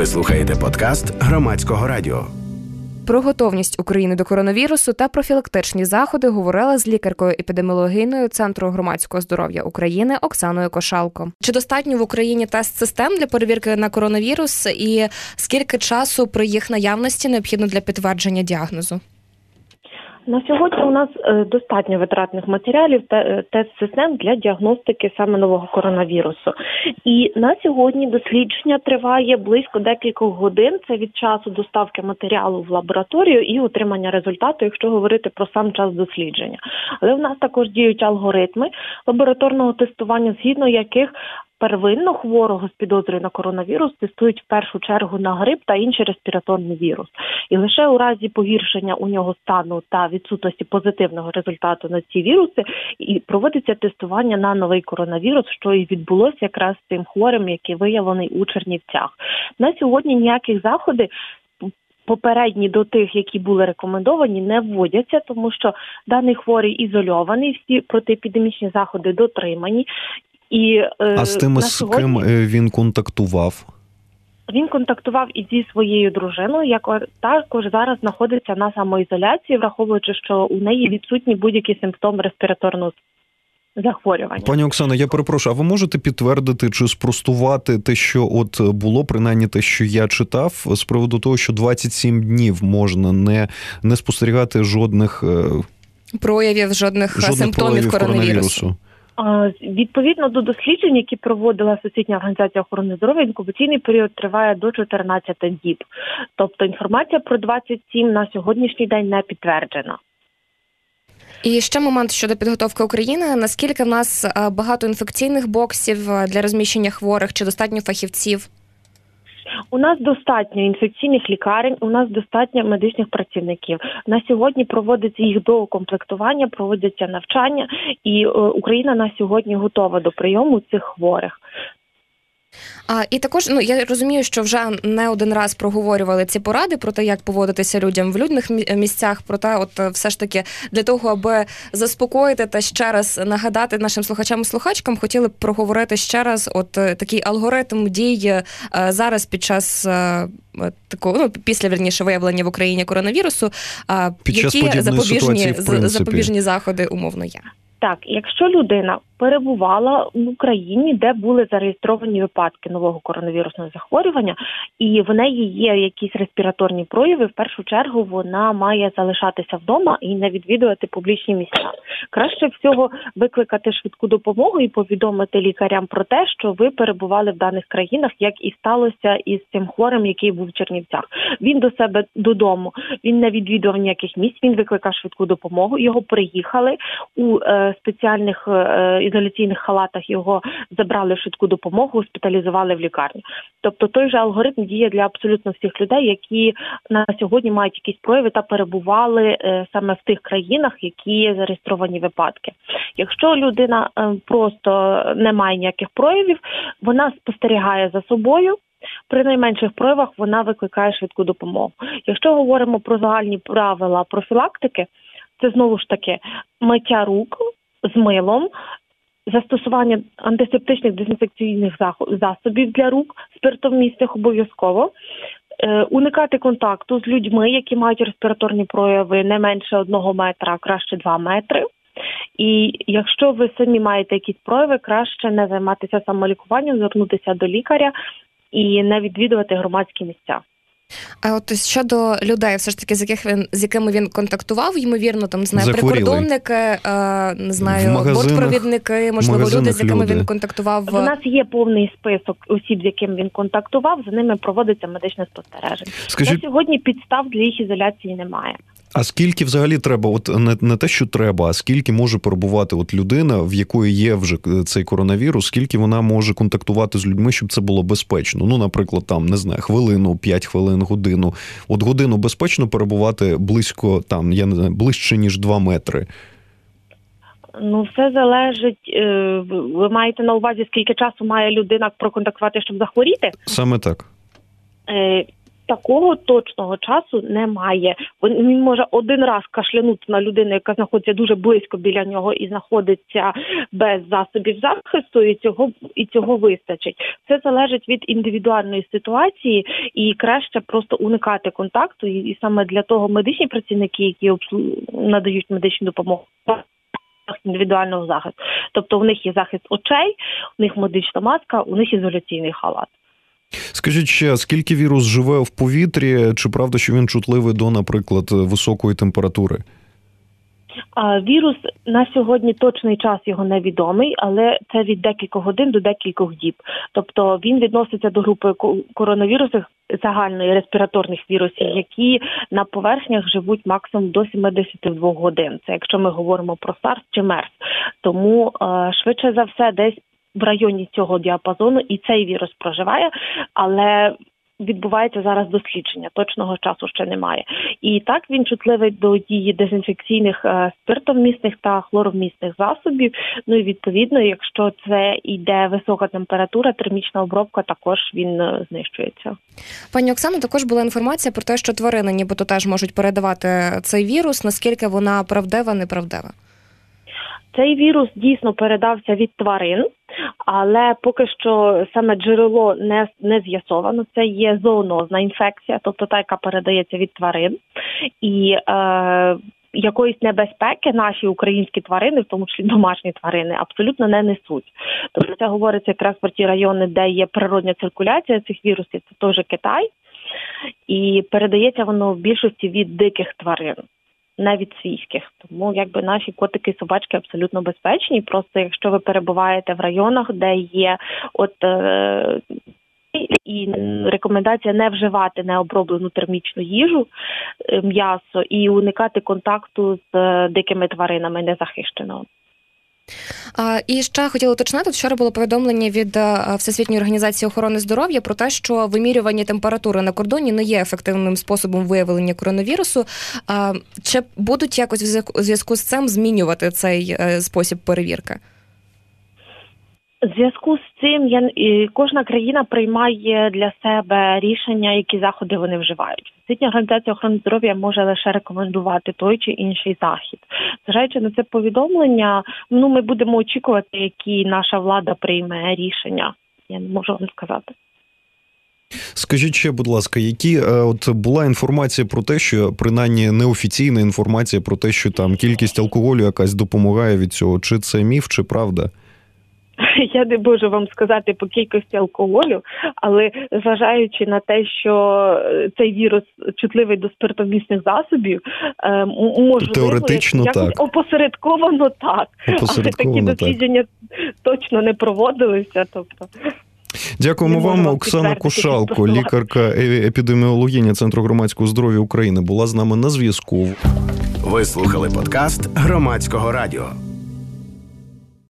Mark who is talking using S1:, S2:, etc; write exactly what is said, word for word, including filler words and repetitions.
S1: Ви слухаєте подкаст Громадського радіо.
S2: Про готовність України до коронавірусу та профілактичні заходи говорила з лікаркою-епідеміологиною Центру громадського здоров'я України Оксаною Кошалко. Чи достатньо в Україні тест-систем для перевірки на коронавірус і скільки часу при їх наявності необхідно для підтвердження діагнозу?
S3: На сьогодні у нас достатньо витратних матеріалів та тест-систем для діагностики саме нового коронавірусу. І на сьогодні дослідження триває близько декількох годин. Це від часу доставки матеріалу в лабораторію і отримання результату, якщо говорити про сам час дослідження. Але в нас також діють алгоритми лабораторного тестування, згідно яких первинно хворого з підозрою на коронавірус тестують в першу чергу на грип та інший респіраторний вірус. І лише у разі погіршення у нього стану та відсутності позитивного результату на ці віруси і проводиться тестування на новий коронавірус, що і відбулося якраз з цим хворим, який виявлений у Чернівцях. На сьогодні ніяких заходів попередні до тих, які були рекомендовані, не вводяться, тому що даний хворий ізольований, всі протиепідемічні заходи дотримані. І, е,
S4: а з тими, з ким він контактував?
S3: Він контактував і зі своєю дружиною, яка також зараз знаходиться на самоізоляції, враховуючи, що у неї відсутні будь-які симптоми респіраторного захворювання.
S4: Пані Оксано, я перепрошую, а ви можете підтвердити чи спростувати те, що от було, принаймні те, що я читав, з приводу того, що двадцять сім днів можна не, не спостерігати жодних
S2: проявів, жодних, жодних симптомів
S4: проявів
S2: коронавірусу?
S4: коронавірусу?
S3: Відповідно до досліджень, які проводила Всесвітня організація охорони здоров'я, інкубаційний період триває до чотирнадцяти діб. Тобто інформація про двадцять сім на сьогоднішній день не підтверджена.
S2: І ще момент щодо підготовки України. Наскільки в нас багато інфекційних боксів для розміщення хворих, чи достатньо фахівців?
S3: У нас достатньо інфекційних лікарень, у нас достатньо медичних працівників. На сьогодні проводиться їх доукомплектування, проводяться навчання, і Україна на сьогодні готова до прийому цих хворих.
S2: А, і також, ну, я розумію, що вже не один раз проговорювали ці поради про те, як поводитися людям в людних місцях, проте от все ж таки для того, аби заспокоїти та ще раз нагадати нашим слухачам і слухачкам, хотіли б проговорити ще раз от такий алгоритм дій зараз під час такого, ну, після, вірніше, виявлення в Україні коронавірусу,
S4: під час
S2: які запобіжні,
S4: ситуації, в принципі.
S2: запобіжні заходи умовно є.
S3: Так, якщо людина перебувала в Україні, де були зареєстровані випадки нового коронавірусного захворювання, і в неї є якісь респіраторні прояви, в першу чергу вона має залишатися вдома і не відвідувати публічні місця. Краще всього викликати швидку допомогу і повідомити лікарям про те, що ви перебували в даних країнах, як і сталося із цим хворим, який був в Чернівцях. Він до себе додому, він не відвідував ніяких місць, він викликав швидку допомогу, його приїхали у е, спеціальних е, ізоляційних халатах, його забрали в швидку допомогу, госпіталізували в лікарню. Тобто той же алгоритм діє для абсолютно всіх людей, які на сьогодні мають якісь прояви та перебували е, саме в тих країнах, які зареєстровані випадки. Якщо людина е, просто не має ніяких проявів, вона спостерігає за собою, при найменших проявах вона викликає швидку допомогу. Якщо говоримо про загальні правила профілактики, це знову ж таки миття рук з милом, застосування антисептичних дезінфекційних засобів для рук, спиртовмісних обов'язково, е, уникати контакту з людьми, які мають респіраторні прояви не менше одного метра, а краще два метри. І якщо ви самі маєте якісь прояви, краще не займатися самолікуванням, звернутися до лікаря і не відвідувати громадські місця.
S2: А от щодо людей, все ж таки, з яких він з якими він контактував, ймовірно, там, не знаю, прикордонники, не знаю, бортпровідники, можливо, люди, з якими люди. він контактував.
S3: У нас є повний список осіб, з якими він контактував, за ними проводиться медичне спостереження.
S4: Скажіть...
S3: На сьогодні підстав для їх ізоляції немає.
S4: А скільки взагалі треба, от не, не те, що треба, а скільки може перебувати от людина, в якої є вже цей коронавірус, скільки вона може контактувати з людьми, щоб це було безпечно? Ну, наприклад, там, не знаю, хвилину, п'ять хвилин, годину. От годину безпечно перебувати близько, там, я не знаю, ближче, ніж два метри?
S3: Ну, все залежить, ви маєте на увазі, скільки часу має людина проконтактувати, щоб захворіти?
S4: Саме так.
S3: Такого точного часу немає. Він може один раз кашлянути на людину, яка знаходиться дуже близько біля нього і знаходиться без засобів захисту, і цього, і цього вистачить. Це залежить від індивідуальної ситуації, і краще просто уникати контакту. І, і саме для того медичні працівники, які обслуг... надають медичну допомогу, індивідуального захисту. Тобто у них є захист очей, у них медична маска, у них ізоляційний халат.
S4: Скажіть ще, скільки вірус живе в повітрі? Чи правда, що він чутливий до, наприклад, високої температури?
S3: А, вірус на сьогодні точний час його невідомий, але це від декількох годин до декількох діб. Тобто він відноситься до групи коронавірусів загальної респіраторних вірусів, які на поверхнях живуть максимум до сімдесят два годин. Це якщо ми говоримо про SARS чи мерс. Тому а, швидше за все десь в районі цього діапазону і цей вірус проживає, але відбувається зараз дослідження, точного часу ще немає. І так він чутливий до дії дезінфекційних е, спиртовмісних та хлоровмісних засобів. Ну і відповідно, якщо це йде висока температура, термічна обробка, також він е, знищується.
S2: Пані Оксано, також була інформація про те, що тварини нібито теж можуть передавати цей вірус. Наскільки вона правдива, неправдива?
S3: Цей вірус дійсно передався від тварин, але поки що саме джерело не, не з'ясовано. Це є зоонозна інфекція, тобто та, яка передається від тварин. І е, якоїсь небезпеки наші українські тварини, в тому числі домашні тварини, абсолютно не несуть. Тобто це говориться якраз про ті райони, де є природня циркуляція цих вірусів, це теж Китай. І передається воно в більшості від диких тварин, не від свійських. Тому якби наші котики і собачки абсолютно безпечні. Просто якщо ви перебуваєте в районах, де є от е- і рекомендація не вживати необроблену термічну їжу, м'ясо і уникати контакту з дикими тваринами незахищеного.
S2: І ще хотіла уточнити, вчора було повідомлення від Всесвітньої організації охорони здоров'я про те, що вимірювання температури на кордоні не є ефективним способом виявлення коронавірусу. Чи будуть якось в зв'язку з цим змінювати цей спосіб перевірки?
S3: В зв'язку з цим я, кожна країна приймає для себе рішення, які заходи вони вживають. Всесвітня організація охорони здоров'я може лише рекомендувати той чи інший захід. Зважаючи на це повідомлення, ну ми будемо очікувати, які наша влада прийме рішення. Я не можу вам сказати.
S4: Скажіть ще, будь ласка, які от була інформація про те, що принаймні неофіційна інформація про те, що там кількість алкоголю якась допомагає від цього? Чи це міф, чи правда?
S3: Я не можу вам сказати по кількості алкоголю, але зважаючи на те, що цей вірус чутливий до спиртовмісних засобів, можливо,
S4: теоретично
S3: як,
S4: так.
S3: Опосередковано так.
S4: Опосередковано,
S3: але такі дослідження так. точно не проводилися. Тобто,
S4: Дякуємо вам, вам Оксана Кошалко, лікарка епідеміологиня Центру громадського здоров'я України, була з нами на зв'язку.
S1: Ви слухали подкаст Громадського радіо.